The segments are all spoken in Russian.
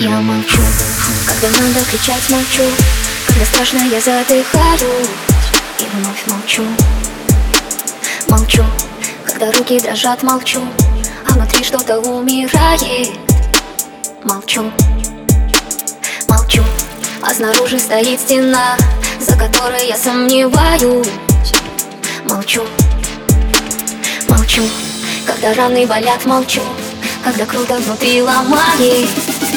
Я молчу, когда надо кричать, молчу. Когда страшно, я задыхаюсь и вновь молчу. Молчу, когда руки дрожат, молчу, а внутри что-то умирает. Молчу, молчу, а снаружи стоит стена, за которой я сомневаюсь. Молчу, молчу, когда раны болят, молчу, когда круто внутри ломает.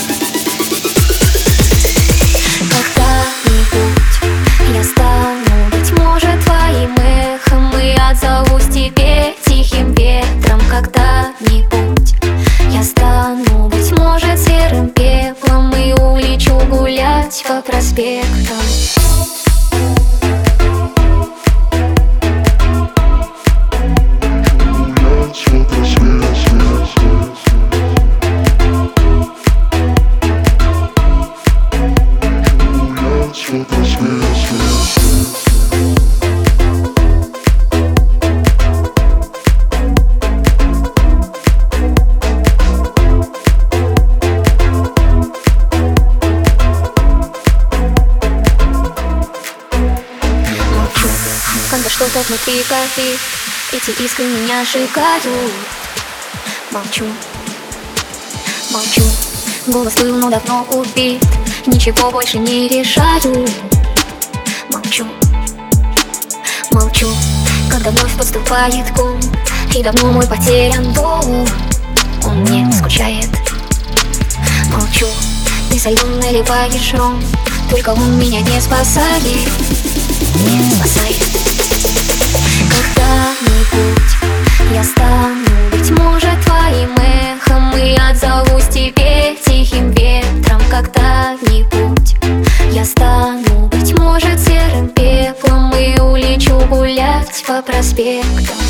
Когда-нибудь я стану, быть может, твоим эхом, и отзовусь тебе тихим ветром. Когда-нибудь я стану, быть может, серым пеплом, и улечу гулять по проспектам. Когда что-то внутри кипит, эти искры меня сжигают. Молчу, молчу, голос был, но давно убит, ничего больше не решаю. Молчу, молчу, когда вновь подступает гул, и давно мой потерян дом, он не скучает. Молчу, ты со льдом наливаешь ром, только он меня не спасает, не спасает. Когда-нибудь я стану, быть может, твоим эхом, и отзовусь тебе тихим ветром. Когда-нибудь я стану, быть может, серым пеплом, и улечу гулять по проспектам.